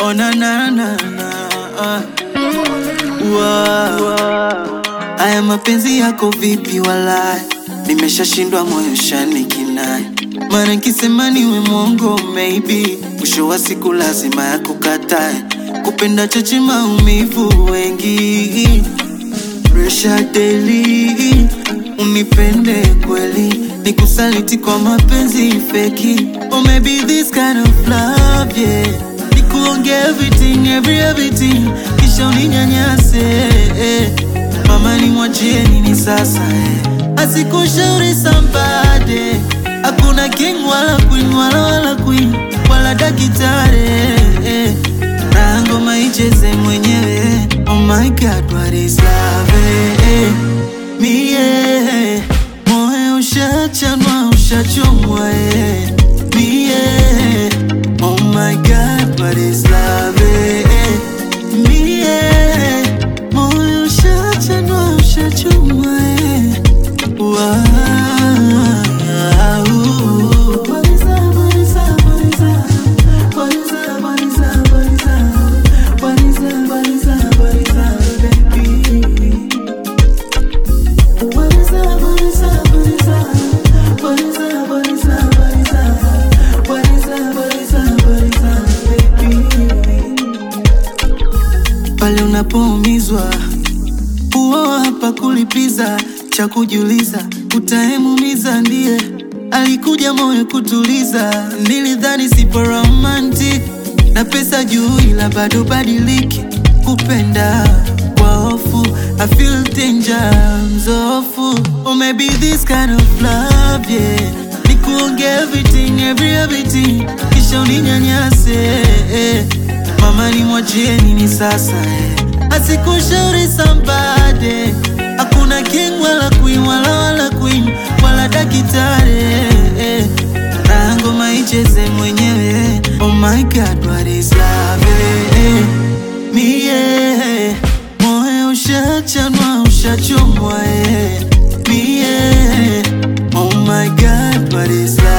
Oh na na na na Aya mapenzi yako vipi walai, nimeshashindwa moyo shani kinai. Mara nikisema niwe mwongo maybe, mwisho wa siku lazima yakukatae. Kupenda chache maumivu wengi, pressure daily. Unipende kweli, nikusaliti kwa mapenzi feki. Or maybe this kind of love, yeah. Nikuonge everything, kisha uninyanyase. Mama ni mwachie nini sasa, asikushauri somebody. Hakuna king wala queen, wala queen, wala dakitare. Na ngoma icheze mwenyewe. Oh my God, what is love, mie moyo ushachanwa, ushachomwa, mie. Oh my God, what is love, mie moyo ushachanwa, ushachomwa, wow. Pale unapoumizwa huo hapa kulipiza, cha kujiuliza utaemumiza ndiye alikuja moyo kutuliza. Nilidhani sipo romantic na pesa juu, ila bado badiliki kupenda kwa hofu. I feel danger, mzofu. Or maybe this kind of love, yeah. Nikuonge everything, kisha uninyanyase. Mama ni mwachie nini sasa, asikushauri somebody. Hakuna king wala queen, wala queen, wala dakitare. Na ngoma icheze mwenyewe. Oh my God, what is love, mie moyo ushachanwa, ushachomwa, mie. Oh my God, what is love.